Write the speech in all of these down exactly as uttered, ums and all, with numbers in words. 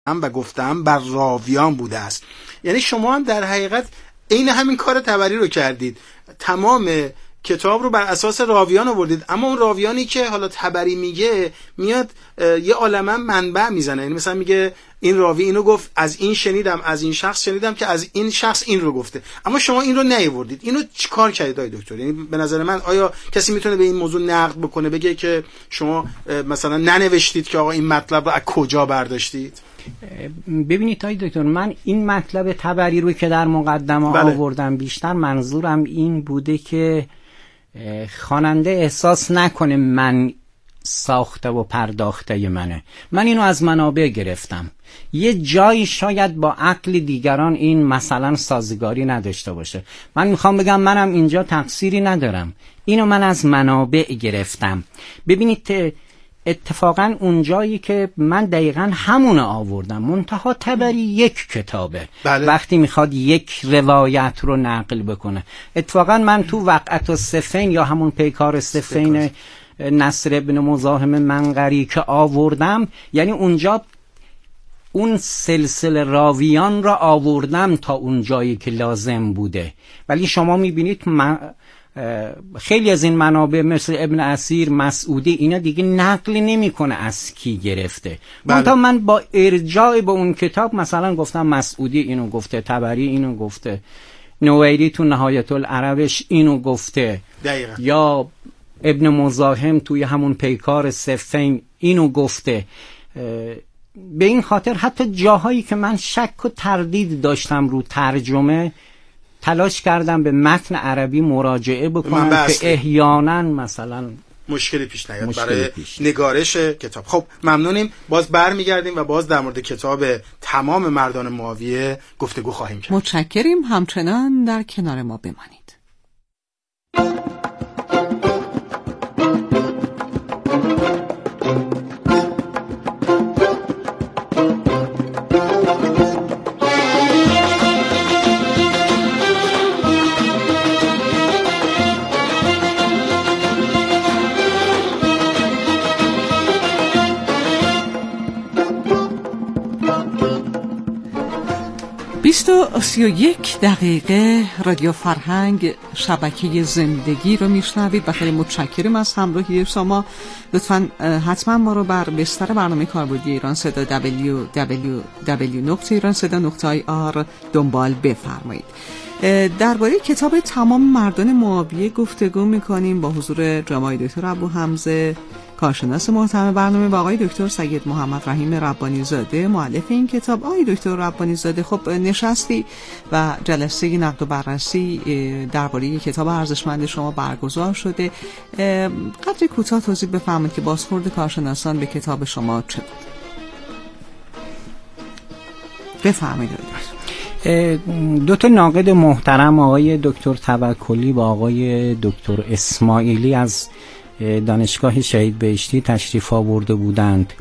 و گفتم بر راویان بوده است. یعنی شما هم در حقیقت عین همین کار طبری رو کردید، تمام کتاب رو بر اساس راویان آوردید، اما اون راویانی که حالا طبری میگه میاد یه عالمه منبع میزنه، یعنی مثلا میگه این راوی اینو گفت، از این شنیدم، از این شخص شنیدم که از این شخص این رو گفته، اما شما این رو نیاوردید. اینو چیکار کردید آقای دکتر؟ یعنی به نظر من آیا کسی میتونه به این موضوع نقد بکنه، بگه که شما مثلا ننوشتید که آقا این مطلب رو از کجا برداشتید؟ ببینید آقای دکتر، من این مطلب طبری رو که در مقدمه بله. آوردم، بیشتر منظورم این بوده که خواننده احساس نکنه من ساخته و پرداخته منه، من اینو از منابع گرفتم. یه جایی شاید با عقل دیگران این مثلا سازگاری نداشته باشه، من میخوام بگم منم اینجا تقصیری ندارم، اینو من از منابع گرفتم. ببینید اتفاقا اون جایی که من دقیقا همونه آوردم، منتها طبری یک کتابه بله. وقتی میخواد یک روایت رو نقل بکنه، اتفاقا من تو وقعت الصفین یا همون پیکار صفین نصر ابن مزاحم منقری که آوردم، یعنی اونجا اون سلسله راویان را آوردم تا اون جایی که لازم بوده. ولی شما میبینید من خیلی از این منابع مثل ابن اسیر، مسعودی، اینا دیگه نقل نمیکنه از کی گرفته. منتها من با ارجاع به اون کتاب مثلا گفتم مسعودی اینو گفته، طبری اینو گفته، نویری تو نهایت العربش اینو گفته دقیقا. یا ابن مزاحم توی همون پیکار صفین اینو گفته. به این خاطر حتی جاهایی که من شک و تردید داشتم رو ترجمه، تلاش کردم به متن عربی مراجعه بکنم که احیانا مثلا مشکلی پیش نیاد برای پیش نگارش کتاب. خب ممنونیم، باز برمیگردیم و باز در مورد کتاب تمام مردان معاویه گفتگو خواهیم کرد. متشکریم، همچنان در کنار ما بمانید. بیست و سی و یک دقیقه رادیو فرهنگ شبکه زندگی رو میشنوید و خیلی متشکرم از همراهی شما. لطفاً حتما ما رو بر بستر برنامه کاربردی ایران صدا دبلیو دبلیو دبلیو نقطه ایران صدا نقطه آی آر دنبال بفرمایید. درباره کتاب تمام مردان معاویه گفتگو میکنیم با حضور جناب دکتر ابو حمزه، کارشناس محترم برنامه، و آقای دکتر سید محمد رحیم ربانی زاده، مؤلف این کتاب. آقای دکتر ربانی زاده، خب نشستی و جلسه نقد و بررسی درباره کتاب ارزشمند شما برگزار شده. قدر کوتاه توضیح بفرمایید که بازخورد کارشناسان به کتاب شما چه بود؟ بفرمایید. دو تا ناقد محترم، آقای دکتر توکلی و آقای دکتر اسماعیلی از دانشگاه شهید بهشتی تشریف آورده بودند.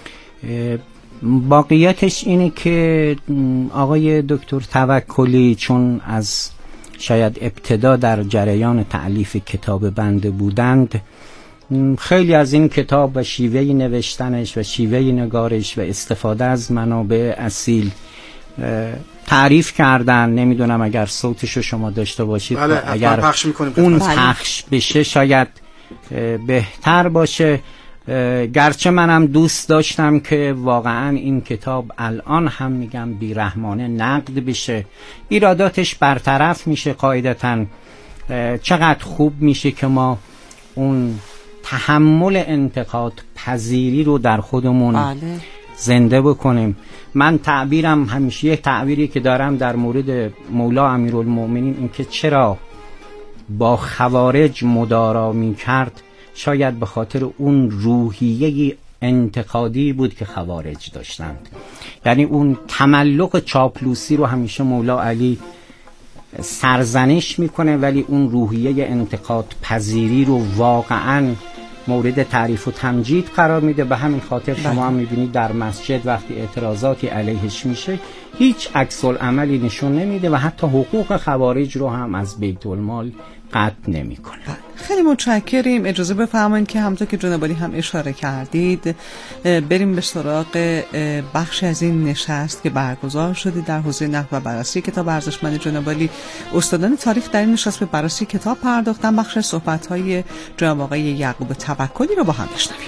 واقعیتش اینه که آقای دکتر توکلی چون از شاید ابتدا در جریان تألیف کتاب بنده بودند، خیلی از این کتاب و شیوه نوشتنش و شیوه نگارش و استفاده از منابع اصیل تعریف کردن. نمیدونم اگر صوتشو شما داشته باشید، بله، اگر پخش اون پخش بشه شاید بهتر باشه. گرچه منم دوست داشتم که واقعا این کتاب الان هم میگم بیرحمانه نقد بشه، ایراداتش برطرف میشه قاعدتاً. چقدر خوب میشه که ما اون تحمل انتقاد پذیری رو در خودمون بله. زنده بکنیم. من تعبیرم همیشه یک تعبیری که دارم در مورد مولا امیرالمومنین این که چرا با خوارج مدارا می کرد، شاید به خاطر اون روحیه انتقادی بود که خوارج داشتند. یعنی اون تملق چاپلوسی رو همیشه مولا علی سرزنش میکنه، ولی اون روحیه انتقاد پذیری رو واقعاً مورد تعریف و تمجید قرار میده. به همین خاطر شما هم میبینید در مسجد وقتی اعتراضاتی علیهش میشه هیچ عکس العملی نشون نمیده و حتی حقوق خوارج رو هم از بیت المال قطع نمیکنه. خیلی متشکریم. اجازه بفرمایید که همونطور که جناب عالی هم اشاره کردید بریم به سراغ بخشی از این نشست که برگزار شده در حوزه نقد و بررسی کتاب ارزشمند جناب عالی. استادان تاریخ در این نشست به بررسی کتاب پرداختن. بخش صحبت‌های جناب آقای یعقوب توکلی رو با هم بشنویم.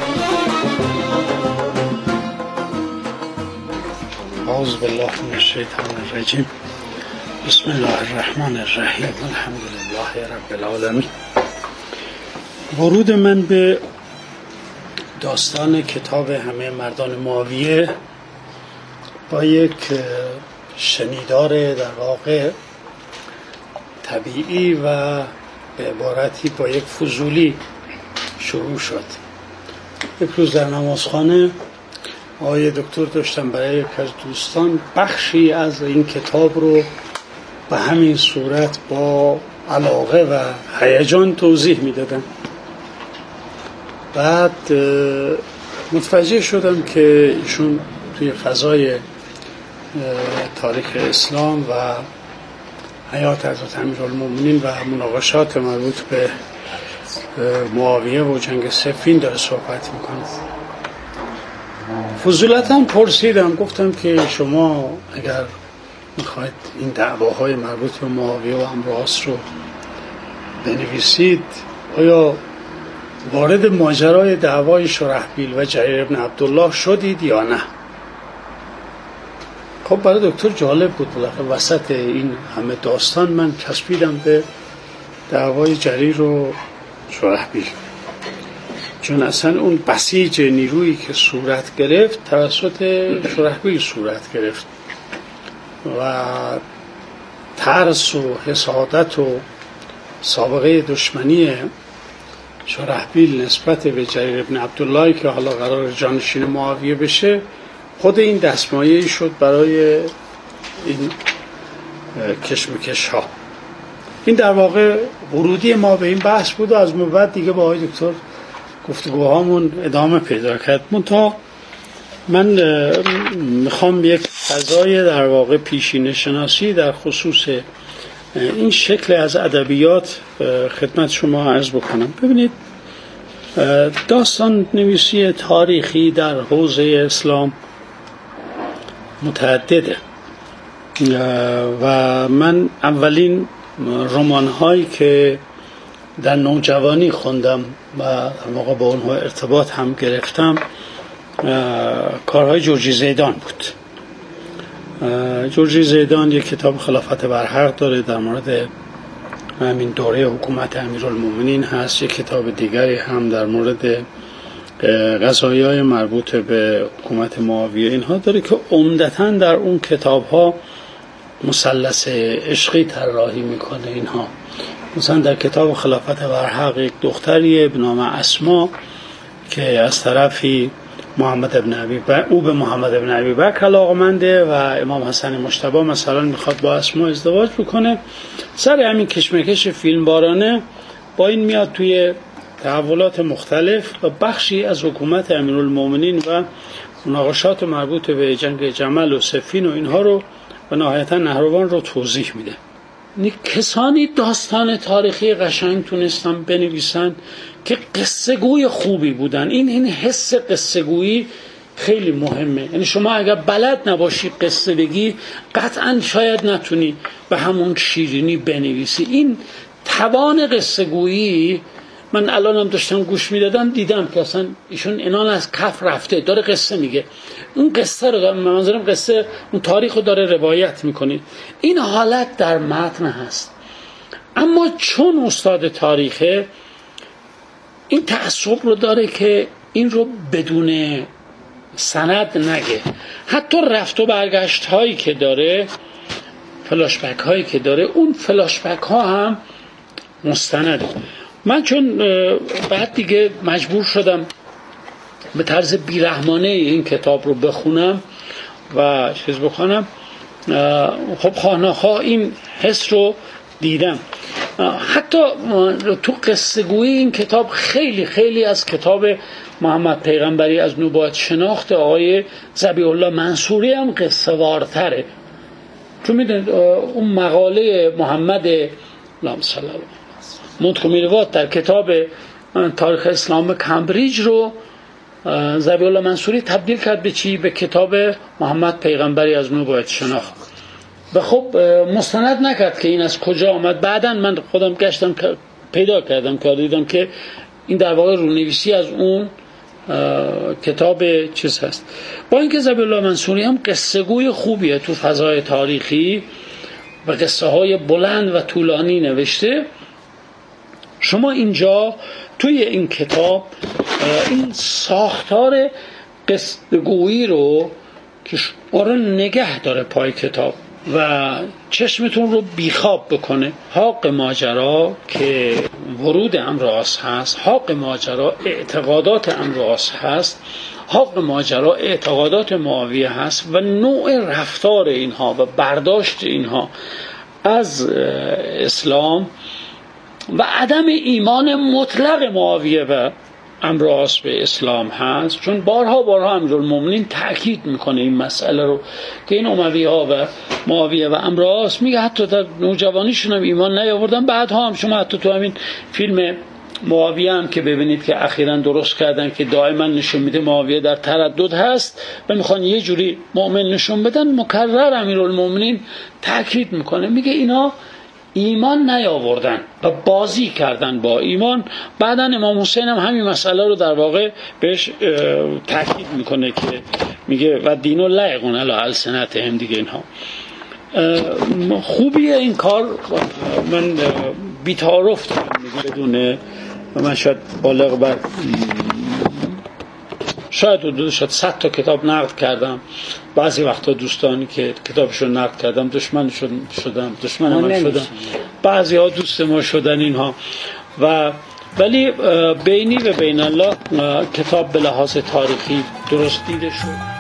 اعوذ بالله من الشیطان الرجیم. بسم الله الرحمن الرحیم. الحمد لله رب العالمین. ورود من به داستان کتاب همه مردان معاویه با یک شنیدار در واقع طبیعی و به عبارتی با یک فضولی شروع شد. یک روز در نمازخانه آقای دکتر داشتم برای یک از دوستان بخشی از این کتاب رو به همین صورت با علاقه و هیجان توضیح میدادن. بعد متوجه شدم که ایشون توی فضای تاریخ اسلام و حیات حضرت امیرالمومنین و مناقشات مربوط به معاویه و جنگ صفین داره صحبت میکنه. فضولتا پرسیدم، گفتم که شما اگر میخواید این دعواهای مربوط به معاویه و امراض رو بنویسید، آیا وارد ماجرای دعوای شرحبیل و جریر ابن عبدالله شدید یا نه؟ خب برای دکتر جالب بود. بالاخره وسط این همه داستان من چسبیدم به دعوای جریر و شرحبیل، چون اصلا اون بسیج نیرویی که صورت گرفت توسط شرحبیل صورت گرفت و ترس و حسادت و سابقه دشمنی شرحبیل نسبت به جریر ابن عبدالله که حالا قرار جانشین معاویه بشه، خود این دستمایه‌ای شد برای این کشمکش ها. این در واقع ورودی ما به این بحث بود و از بعد دیگه با آقای دکتر گفتگوهامون ادامه پیدا کرد. منتها من میخوام یک فضای در واقع پیشینه شناسی در خصوص این شکل از ادبیات خدمت شما عرض بکنم. ببینید، داستان نویسی تاریخی در حوزه اسلام متعدده و من اولین رمان هایی که در نوجوانی خوندم و در موقع با اونها ارتباط هم گرفتم کارهای جورجی زیدان بود. جورجی زیدان یک کتاب خلافت برحق داره در مورد همین دوره حکومت امیرالمومنین هست. یک کتاب دیگری هم در مورد قضایای مربوط به حکومت معاویه اینها داره که عمدتاً در اون کتاب‌ها مثلث عشقی طراحی میکنه. اینها مثلا در کتاب خلافت برحق یک دختریه به نام اسما که از طرفی محمد ابن ابی بکر او به محمد ابن ابی بکر علاقه‌منده و امام حسن مجتبی مثلا میخواد با اسما ازدواج بکنه. سر همین کشمکش فیلمبارانه با این میاد توی تحولات مختلف و بخشی از حکومت امیرالمومنین و مناقشات مربوط به جنگ جمل و صفین و اینها رو و نهایتا نهروان رو توضیح میده. کسانی داستان تاریخی قشنگ تونستن بنویسن که قصه گوی خوبی بودن. این این حس قصه گویی خیلی مهمه. یعنی شما اگر بلد نباشی قصه بگی قطعا شاید نتونی به همون شیرینی بنویسی. این توان قصه گویی، من الانم داشتم گوش میدادم دیدم که اصلا ایشون اینان از کف رفته داره قصه میگه. اون قصه رو دارم، منظورم قصه اون تاریخ رو داره روایت میکنه. این حالت در متن هست. اما چون استاد تاریخه این تعصب رو داره که این رو بدون سند نگه. حتی رفت و برگشت هایی که داره، فلاشبک هایی که داره، اون فلاشبک ها هم مستنده. من چون بعد دیگه مجبور شدم به طرز بیرحمانه این کتاب رو بخونم و چیز بخونم، خب خانه‌ها این حس رو دیدم. حتی تو قصه گویی این کتاب خیلی خیلی از کتاب محمد پیغمبری از نبوت شناخت آقای ذبیح الله منصوری هم قصه وارتره. چون میدونید اون مقاله محمد اللهم صل علی مونتگومری در کتاب تاریخ اسلام کمبریج رو ذبیح الله منصوری تبدیل کرد به چی؟ به کتاب محمد پیغمبری از نو باید شناخت. و خب مستند نکرد که این از کجا آمد. بعداً من خودم گشتم پیدا کردم که دیدم که این در واقع رونویسی از اون کتاب چیز هست. با اینکه ذبیح الله منصوری هم قصه گوی خوبیه تو فضای تاریخی و قصه های بلند و طولانی نوشته، شما اینجا توی این کتاب این ساختار قصه گویی رو که شما رو نگه داره پای کتاب و چشمتون رو بیخواب بکنه. حق ماجرا که ورود امراض هست، حق ماجرا اعتقادات امراض هست، حق ماجرا اعتقادات معاویه هست و نوع رفتار اینها و برداشت اینها از اسلام و عدم ایمان مطلق معاویه و امراض به اسلام هست. چون بارها بارها امیرالمومنین تأکید میکنه این مسئله رو که این امویه ها و معاویه و امراض، میگه حتی در نوجوانیشون هم ایمان نیاوردن. بعدها هم شما حتی تو همین فیلم معاویه هم که ببینید که اخیراً درست کردن که دائما نشون میده معاویه در تردد هست و میخوان یه جوری مؤمن نشون بدن، مکرر امیرالمومنین تأکید میکنه، میگه اینا ایمان نیاوردن و بازی کردن با ایمان. بعداً امام حسین هم همین مسئله رو در واقع بهش تاکید میکنه که میگه و دینو لایقون علی السنتهم دیگه. اینها خوبیه این کار. من بی‌تعارف میگم بدونه و من شاید بالغ بر شاید حدود شاید صد تا کتاب نقد کردم. بعضی وقتا دوستانی که کتابشون نقد کردم دشمن شدم، دشمن من شدم، بعضی ها دوست ما شدن اینها. و ولی بینی و بین الله کتاب به لحاظ تاریخی درست دیده شد.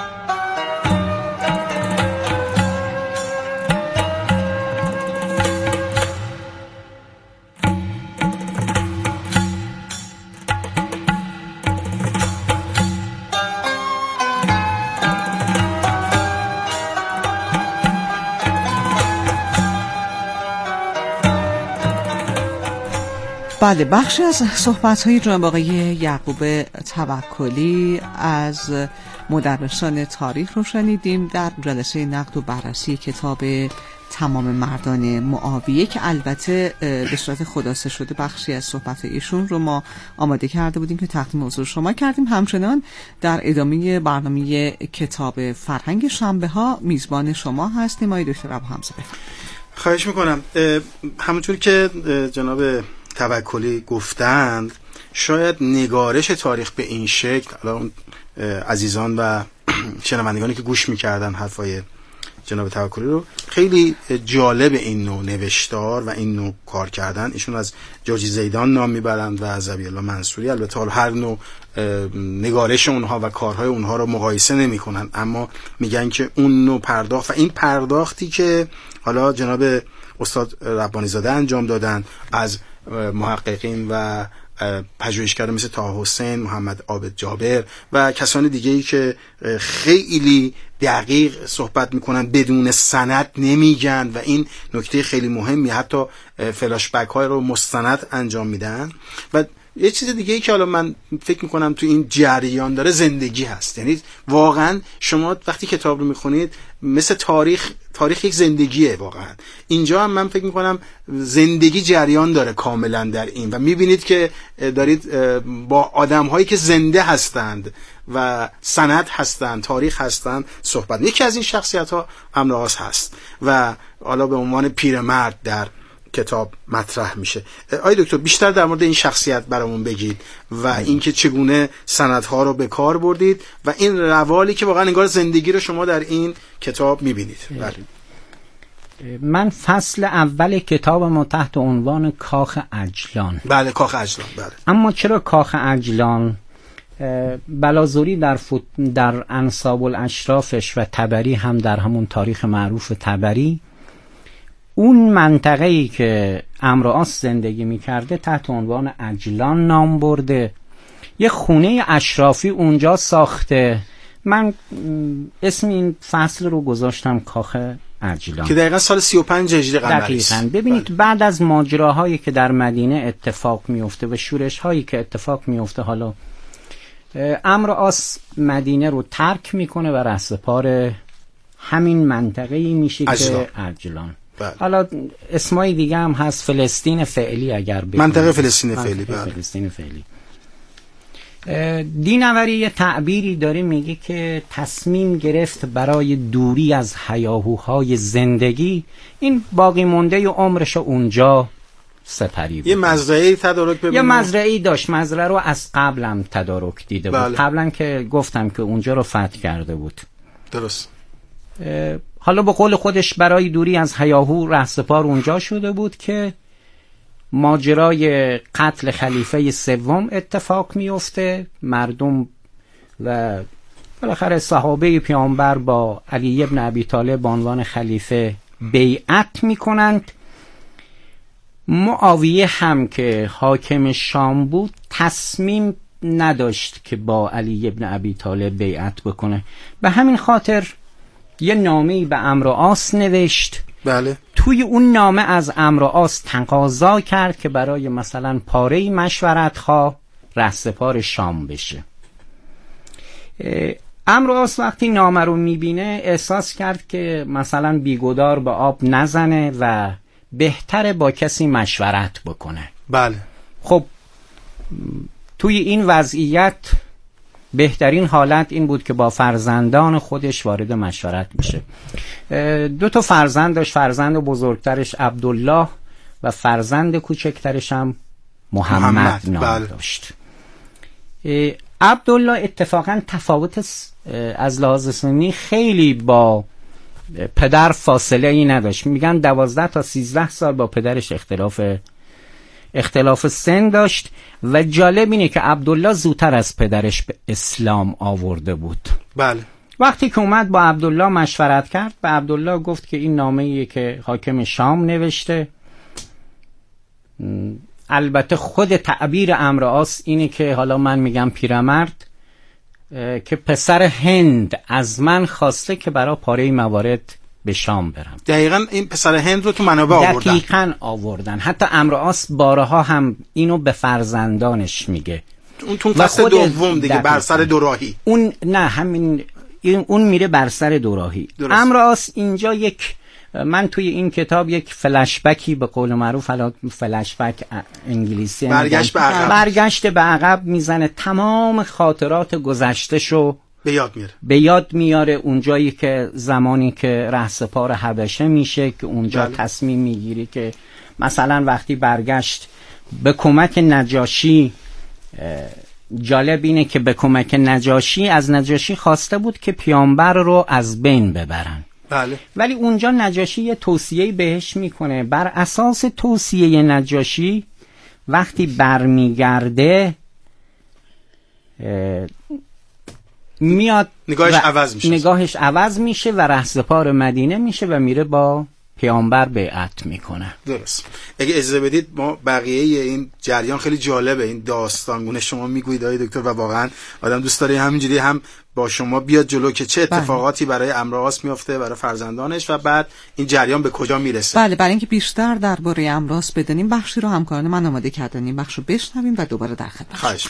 بله، بخشی از صحبت‌های جناب آقای یعقوب توکلی از مدرسان تاریخ رو شنیدیم در جلسه نقد و بررسی کتاب تمام مردان معاویه که البته به صورت خلاصه شده بخشی از صحبت ایشون رو ما آماده کرده بودیم که تقدیم حضور شما کردیم. همچنان در ادامه برنامه کتاب فرهنگ شنبه ها میزبان شما هستیم. آقای دکتر ابوحمزه بفرمایید. خواهش میکنم. همونطور که جناب توکلی گفتند، شاید نگارش تاریخ به این شکل، الان عزیزان و شنوندگانی که گوش میکردن حرفای جناب توکلی رو، خیلی جالب این نوع نوشتار و این نوع کار کردن. ایشون از جورجی زیدان نام میبرند و از ذبیح الله منصوری. البته حالا هر نوع نگارش اونها و کارهای اونها رو مقایسه نمی کنن، اما میگن که اون نوع پرداخت و این پرداختی که حالا جناب استاد ربانی زاده انجام دادن از محققین و پژوهشگران مثل طه حسین، محمد عابد جابر و کسان دیگه‌ای که خیلی دقیق صحبت میکنن، بدون سند نمیگن و این نکته خیلی مهمی، حتی فلاش بک های رو مستند انجام میدن. و یه چیز دیگه ای که حالا من فکر میکنم تو این جریان داره، زندگی هست. یعنی واقعا شما وقتی کتاب رو میخونید مثل تاریخ، تاریخ یک زندگیه واقعا. اینجا هم من فکر میکنم زندگی جریان داره کاملا در این و میبینید که دارید با آدم هایی که زنده هستند و سند هستند، تاریخ هستند صحبت. یکی از این شخصیت ها امراض هست و حالا به عنوان پیرمرد در کتاب مطرح میشه. آقای دکتر بیشتر در مورد این شخصیت برامون بگید و اینکه چگونه سندها رو به کار بردید و این روالی که واقعا انگار زندگی رو شما در این کتاب میبینید. بله. من فصل اول کتابم تحت عنوان کاخ عجلان. بله، کاخ عجلان. بله. اما چرا کاخ عجلان؟ بلازوری در فوت... در انساب الاشرافش و طبری هم در همون تاریخ معروف طبری اون منطقه‌ای که امرآس زندگی می‌کرده تحت عنوان عجلان نام برده. یه خونه اشرافی اونجا ساخته. من اسم این فصل رو گذاشتم کاخ ارجلان که دقیقا سال سی و پنج هجری قمری است. دقیقاً. ببینید بله. بعد از ماجراهایی که در مدینه اتفاق میفته و شورش‌هایی که اتفاق میفته، حالا عمرو عاص مدینه رو ترک میکنه و رهسپار همین منطقه‌ای میشه ارجلان. که ارجلان. بله. حالا اسمای دیگه هم هست، فلسطین فعلی اگر بکنیم. منطقه فلسطین فعلی. بله. فلسطین فعلی. دینوری یه تعبیری داره، میگه که تصمیم گرفت برای دوری از هیاهوهای زندگی، این باقی مونده عمرش اونجا سپری بود. یه مزرعه‌ای تدارک ببینیم. یه مزرعه‌ای داشت، مزرعه رو از قبلم تدارک دیده بود. بله. قبلا که گفتم که اونجا رو فتح کرده بود. درست. حالا به قول خودش برای دوری از هیاهو رهسپار اونجا شده بود که ماجرای قتل خلیفه سوم اتفاق میفته. مردم و بالاخره صحابه پیامبر با علی ابن ابی طالب به عنوان خلیفه بیعت میکنند. معاویه هم که حاکم شام بود تصمیم نداشت که با علی ابن ابی طالب بیعت بکنه، به همین خاطر یه نامه‌ای به عمرو عاص نوشت. بله. توی اون نامه از عمرو عاص تقاضا کرد که برای مثلا پاره‌ای مشورت خواه رهسپار شام بشه. عمرو عاص وقتی نامه رو میبینه احساس کرد که مثلا بیگدار به آب نزنه و بهتره با کسی مشورت بکنه. بله. خب توی این وضعیت بهترین حالت این بود که با فرزندان خودش وارد مشورت میشه. دو تا فرزند داشت، فرزند بزرگترش عبدالله و فرزند کوچکترش هم محمد, محمد. نام بله. داشت. عبدالله اتفاقا تفاوت از لحاظ سنی خیلی با پدر فاصله ای نداشت. میگن دوازده تا سیزده سال با پدرش اختلاف اختلاف سن داشت و جالب اینه که عبدالله زودتر از پدرش به اسلام آورده بود. بله. وقتی که اومد با عبدالله مشورت کرد، به عبدالله گفت که این نامه‌ایه که حاکم شام نوشته. البته خود تعبیر عمرو عاص اینه که حالا من میگم پیرمرد که پسر هند از من خواسته که برای پاره موارد به شام برم. دقیقاً این پسر هند رو تو منابع آوردن. دقیقاً آوردن. حتی عمرو عاص بارها هم اینو به فرزندانش میگه. اون تو فصل دوم دیگه بر سر دوراهی. اون نه همین اون میره بر سر دوراهی. عمرو عاص اینجا یک، من توی این کتاب یک فلش بکی به قول معروف، حالا فلش بک انگلیسی برگشت به عقب برگشت به عقب میزنه، تمام خاطرات گذشته‌شو به یاد میاره به یاد میاره. اونجایی که زمانی که رهسپار حبشه میشه که اونجا بله. تصمیم میگیری که مثلا وقتی برگشت به کمک نجاشی، جالب اینه که به کمک نجاشی از نجاشی خواسته بود که پیامبر رو از بین ببرن. بله. ولی اونجا نجاشی یه توصیه بهش میکنه. بر اساس توصیه نجاشی وقتی برمیگرده میاد نگاهش عوض میشه نگاهش عوض میشه و رهسپار مدینه میشه و میره با پیامبر بیعت میکنه. درست. اگه اجازه بدید ما بقیه این جریان خیلی جالبه، این داستانگونه شما میگویید آقای دکتر و واقعا آدم دوست داره همینجوری هم با شما بیاد جلو که چه اتفاقاتی برای عمرو عاص میفته، برای فرزندانش و بعد این جریان به کجا میرسه. بله، برای اینکه بیشتر درباره عمرو عاص بدونیم بخشی رو همکاران من آماده کردن، این بخش رو بشنویم و دوباره در خدمت. خواهش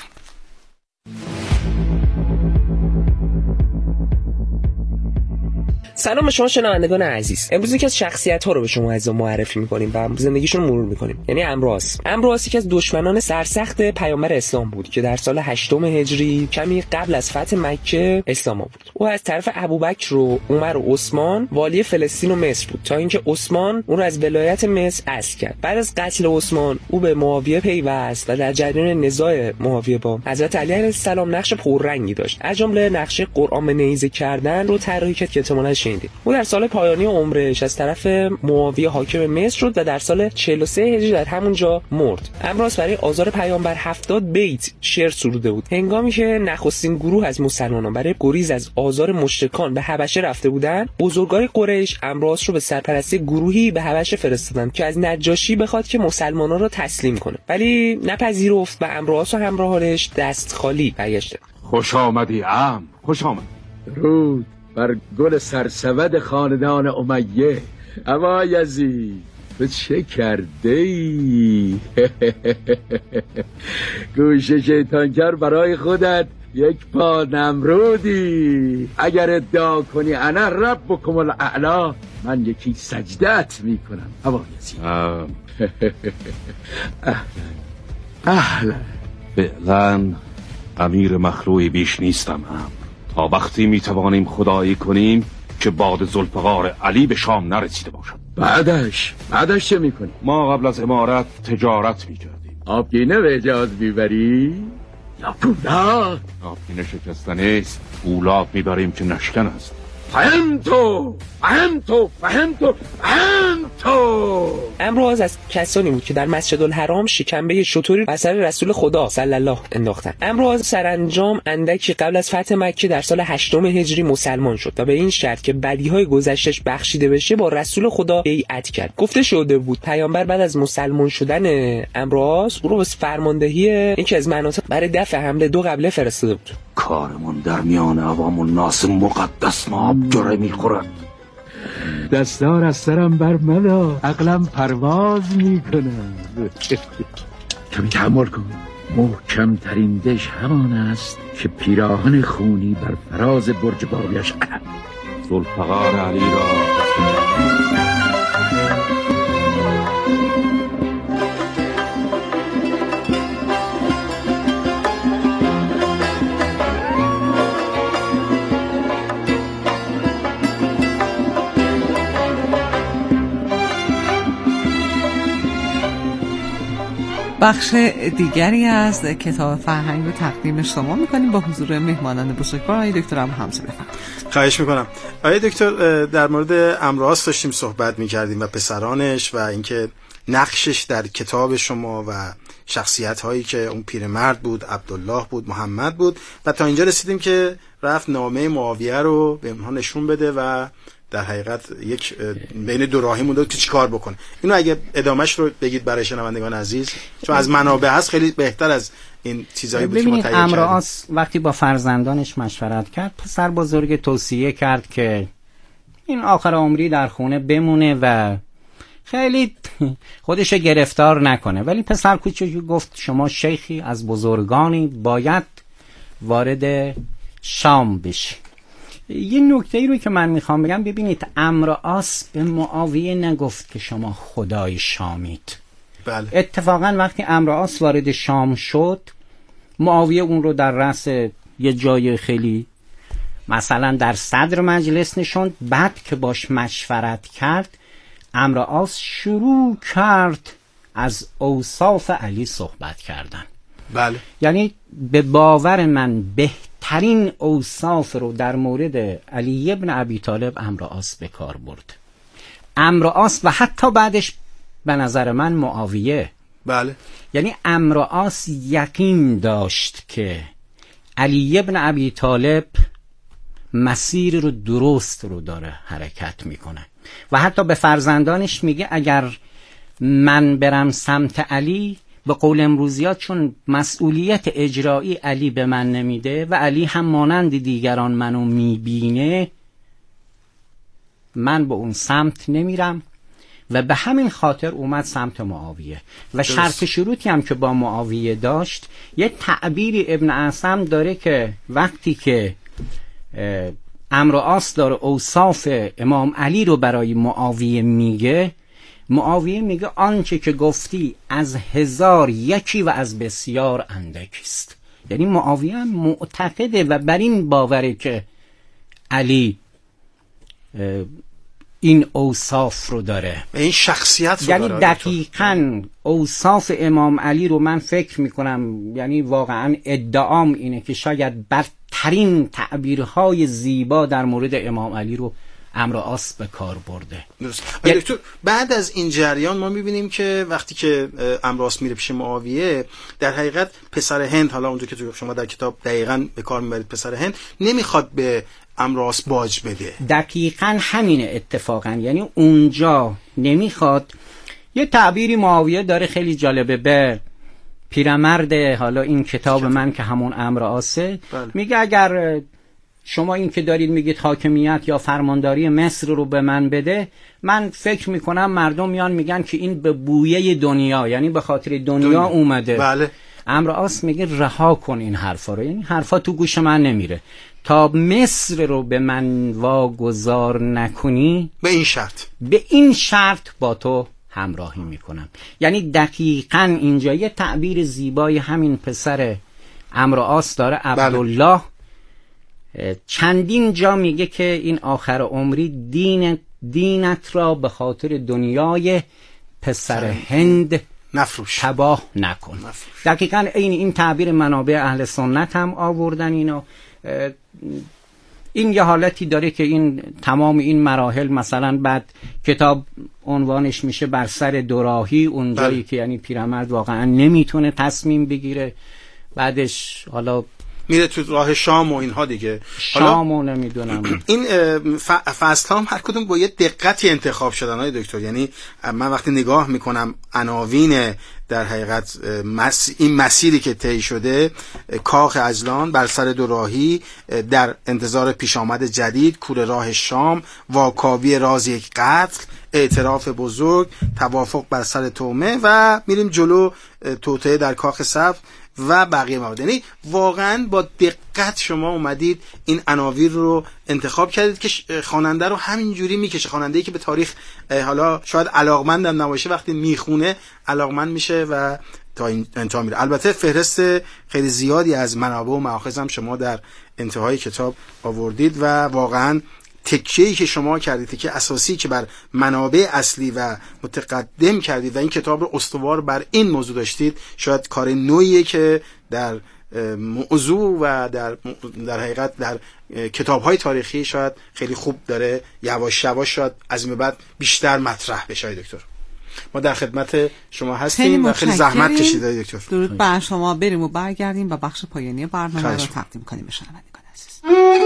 سلام به شما شنوندگان عزیز. امروز یکی از شخصیت‌ها رو به شما عزیزان معرفی می‌کنیم و زندگیشون رو مرور می‌کنیم، یعنی عمرو عاص. عمرو عاص یکی از دشمنان سرسخت پیامبر اسلام بود که در سال هشتم هجری کمی قبل از فتح مکه اسلام آورد. او از طرف ابوبکر و عمر و عثمان والی فلسطین و مصر بود تا اینکه عثمان اون رو از ولایت مصر عزل کرد. بعد از قتل عثمان او به معاویه پیوست و در جریان نزاع معاویه با حضرت علی علیه السلام نقش پررنگی داشت. از جمله نقشه قرآن به نیزه کردن رو طراحی کرد که احتمالاً او در سال پایانی عمرش از طرف معاویه حاکم مصر شد و در سال چهل و سه هجری در همونجا مرد. عمرو عاص برای آزار پیامبر هفتاد بیت شعر سروده بود. هنگامی که نخستین گروه از مسلمانان برای گریز از آزار مشرکان به حبشه رفته بودند، بزرگان قریش عمرو عاص رو به سرپرستی گروهی به حبشه فرستادند که از نجاشی بخواد که مسلمانان را تسلیم کنه، ولی نپذیرفت و عمرو عاص و همراهانش دست خالی برگشتند. خوش آمدی عم، خوش آمد. درود بر گل سرسود خاندان امیه. اما یزید تو چه کرده ای؟ گوش شیطانکر برای خودت یک پا نمرودی. اگر ادعا کنی انا ربکم الاعلی، من یکی سجدت میکنم. اما یزید اهلا. فعلا امیر مخلوعی بیش نیستم امر. تا وقتی میتوانیم خدایی کنیم که باد ذوالفقار علی به شام نرسیده باشد. بعدش بعدش چه میکنی؟ ما قبل از امارت تجارت میکردیم. آبگینه به اجاز میبری؟ یا پولاد؟ آبگینه شکستنه است، پولاد میبریم که نشکن است. فهمتو فهمتو فهمتو فهمتو. امراض از کسانی بود که در مسجد الحرام شکمبه شطوری بر سر رسول خدا صلی الله انداختن. امراض سرانجام اندکی قبل از فتح مکه در سال هشتم هجری مسلمان شد و به این شرط که بدیهای گذشتش بخشیده بشه با رسول خدا بیعت کرد. گفته شده بود پیامبر بعد از مسلمان شدن امراض او رو به فرماندهی یکی از مناطق برای دفع حمله دو قبیله فرستاده بود. کارمون در میان عوام الناس مقدس ما جره میخورد. دستار از سرم بر مدا، عقلم پرواز میکنم. کمی تحمل کن. محکم ترین دش همان است که پیراهن خونی بر فراز برج باریش علم. ذوالفقار علی را بخش دیگری از کتاب فرهنگ رو تقدیم شما میکنیم با حضور مهمانان بزرگوار. آقای دکتر ابو حمزه بفرمایید. خواهش میکنم. آقای دکتر در مورد امراض داشتیم صحبت میکردیم و پسرانش و اینکه نقشش در کتاب شما و شخصیت هایی که اون پیرمرد بود، عبدالله بود، محمد بود و تا اینجا رسیدیم که رفت نامه معاویه رو به اونها نشون بده و در حقیقت یک بین دو راهی مونده که چیکار بکنه. اینو اگه ادامهش رو بگید برای شنوندگان عزیز، چون از منابع هست خیلی بهتر از این چیزایی بود که ما تهیه کردیم. امراض وقتی با فرزندانش مشورت کرد، پسر بزرگ توصیه کرد که این آخر عمری در خونه بمونه و خیلی خودش گرفتار نکنه، ولی پسر کوچولو گفت شما شیخی از بزرگانی، باید وارد شام بشی. یه نکته ای رو که من میخوام بگم، ببینید عمرو عاص به معاویه نگفت که شما خدای شامید. بله. اتفاقا وقتی عمرو عاص وارد شام شد، معاویه اون رو در رأس یه جای خیلی مثلا در صدر مجلس نشوند. بعد که باش مشورت کرد، عمرو عاص شروع کرد از اوصاف علی صحبت کردن. بله. یعنی به باور من بهترین اوصاف رو در مورد علی ابن ابی طالب عمرو عاص به کار برد. عمرو عاص و حتی بعدش به نظر من معاویه. بله. یعنی عمرو عاص یقین داشت که علی ابن ابی طالب مسیر رو درست رو داره حرکت میکنه و حتی به فرزندانش میگه اگر من برم سمت علی، به قول امروزیات، چون مسئولیت اجرایی علی به من نمیده و علی هم مانند دیگران منو میبینه، من به اون سمت نمیرم و به همین خاطر اومد سمت معاویه. و شرط شروطی هم که با معاویه داشت، یه تعبیری ابن اعصم داره که وقتی که عمرو عاص داره اوصاف امام علی رو برای معاویه میگه، معاویه میگه آنچه که گفتی از هزار یکی و از بسیار اندکیست. یعنی معاویه هم معتقده و بر این باوره که علی این اوصاف رو داره، این شخصیت رو یعنی داره. دقیقاً اوصاف امام علی رو من فکر میکنم، یعنی واقعاً ادعام اینه که شاید برترین تعبیرهای زیبا در مورد امام علی رو عمرو عاص به کار برده. یعنی دکتر بعد از این جریان ما میبینیم که وقتی که عمرو عاص میره پیش معاویه، در حقیقت پسر هند، حالا اونجا که شما در کتاب دقیقاً به کار میبرید، پسر هند نمیخواد به عمرو عاص باج بده. دقیقاً همینه اتفاقاً، یعنی اونجا نمیخواد. یه تعبیری معاویه داره خیلی جالبه به پیرمرد حالا این کتاب من که همون عمرو عاصه، بله. میگه اگر شما این که دارید میگید حاکمیت یا فرمانداری مصر رو به من بده، من فکر میکنم مردم میان میگن که این به بویه دنیا، یعنی به خاطر دنیا, دنیا. اومده. بله. عمرو عاص میگه رها کن این حرفا رو، یعنی حرفا تو گوش من نمیره. تا مصر رو به من واگذار نکنی، به این شرط به این شرط با تو همراهی میکنم. یعنی دقیقاً اینجا یه تعبیر زیبای همین پسر عمرو عاص داره، عبدالله. چندین جا میگه که این آخر عمری دین دینت را به خاطر دنیای پسر هند نفروش، تباه نکن. نفروش. دقیقاً این این تعبیر منابع اهل سنت هم آوردن اینو. این یه حالتی داره که این تمام این مراحل، مثلا بعد کتاب عنوانش میشه بر سر دوراهی، اون جایی که یعنی پیرمرد واقعا نمیتونه تصمیم بگیره، بعدش حالا میره تو راه شام و اینها دیگه، شام و نمیدونم. این فصل هم هر کدوم با یه دقتی انتخاب شدن های دکتر. یعنی من وقتی نگاه میکنم عناوین در حقیقت مس... این مسیری که طی شده، کاخ عجلان، بر سر دوراهی، در انتظار پیش آمد جدید، کوره راه شام، واکاوی راز یک قتل، اعتراف بزرگ، توافق بر سر تومه و میریم جلو، توطئه در کاخ صف و بقیه مواد. یعنی واقعا با دقت شما اومدید این عناوین رو انتخاب کردید که خواننده رو همینجوری میکشه. خواننده‌ای که به تاریخ حالا شاید علاقمندم نباشه، وقتی میخونه علاقمند میشه و تا این انتها میره. البته فهرست خیلی زیادی از منابع و مآخذ هم شما در انتهای کتاب آوردید و واقعا تکیه‌ای که شما کردید که اساسی که بر منابع اصلی و متقدم کردید و این کتاب رو استوار بر این موضوع داشتید، شاید کار نوعیه که در موضوع و در در حقیقت در کتاب‌های تاریخی شاید خیلی خوب داره یواش یواش شاید از این بعد بیشتر مطرح بشه. دکتر ما در خدمت شما هستیم و خیلی زحمت کشیدید دکتر. درود بر شما. بریم و برگردیم و بخش پایانی برنامه رو تقدیم کنیم به شنوندگان عزیز.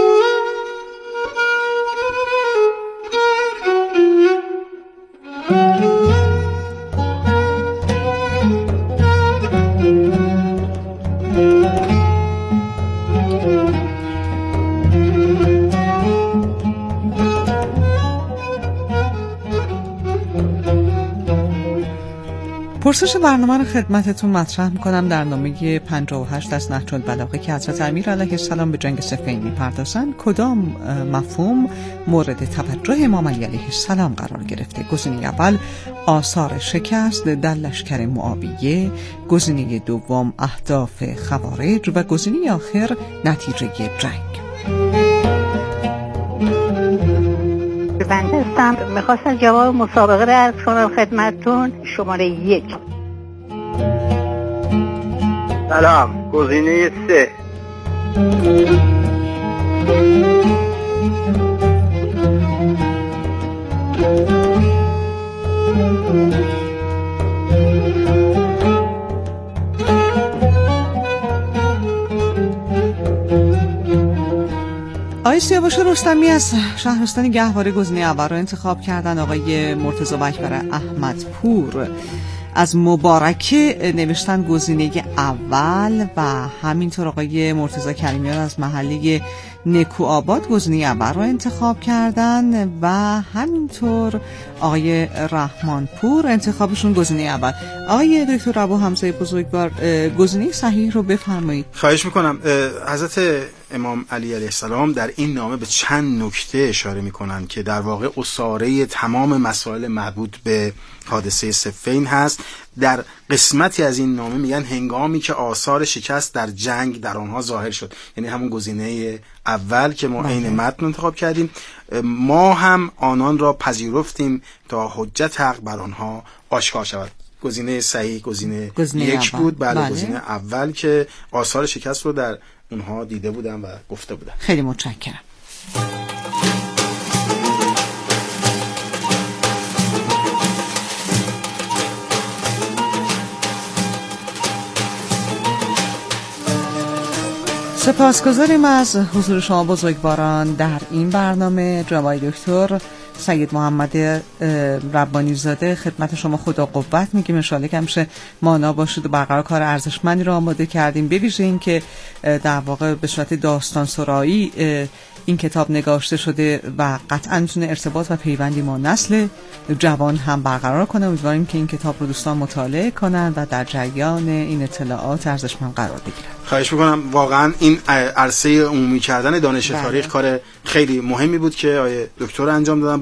پرسش برنامه رو خدمتتون مطرح میکنم در نامه پنجاه و هشت از نهج البلاغه که حضرت امیر علیه السلام به جنگ صفین میپردازند. کدام مفهوم مورد توجه امام علی علیه السلام قرار گرفته؟ گزینه اول آثار شکست در لشکر معاویه، گزینه دوم اهداف خوارج و گزینه آخر نتیجه جنگ. بنده هستم، میخواستم جواب مسابقه رو عرض کنم خدمتتون. شماره یک. سلام. گزینه سه. آقای سیاوش رستمی از شهرستان گهواره گزینه اول رو انتخاب کردن. آقای مرتضی اکبر احمدپور از مبارکه نوشتن گزینه اول و همینطور آقای مرتضی کریمیان از محله نکوآباد گزینه اول رو انتخاب کردن و همینطور آقای رحمانپور انتخابشون گزینه اول. آقای دکتر ابو حمزه بزرگوار گزینه صحیح رو بفرمایید. خواهش میکنم. حضرت امام علی علیه السلام در این نامه به چند نکته اشاره میکنن که در واقع اساره تمام مسائل مربوط به حادثه صفین هست. در قسمتی از این نامه میگن هنگامی که آثار شکست در جنگ در آنها ظاهر شد، یعنی همون گزینه اول که ما عین متن انتخاب کردیم. ما هم آنان را پذیرفتیم تا حجت حق بر آنها آشکار شود. گزینه صحیح گزینه, گزینه یک اول. بود. بله, بله. گزینه اول که آثار شکست رو در اونها دیده بودن و گفته بودن. خیلی متشکرم. سپاسگزاریم از حضور شما بزرگواران در این برنامه. جناب دکتر سید محمد ربانی زاده، خدمت شما خدا قوت میگیم، ان شاءالله که همیشه مانا باشید و برقرار کار ارزشمندی رو آماده کردیم. بویژه این که در واقع به صورت داستان سرایی این کتاب نگاشته شده و قطعا میتونه ارتباط و پیوندی ما نسل جوان هم برقرار کنه. امیدواریم که این کتاب رو دوستان مطالعه کنن و در جریان این اطلاعات ارزشمند قرار بگیرن. خواهش میکنم. واقعا این عرصه عمومی کردن دانش تاریخ کار خیلی مهمی بود که آقای دکتر انجام دادن.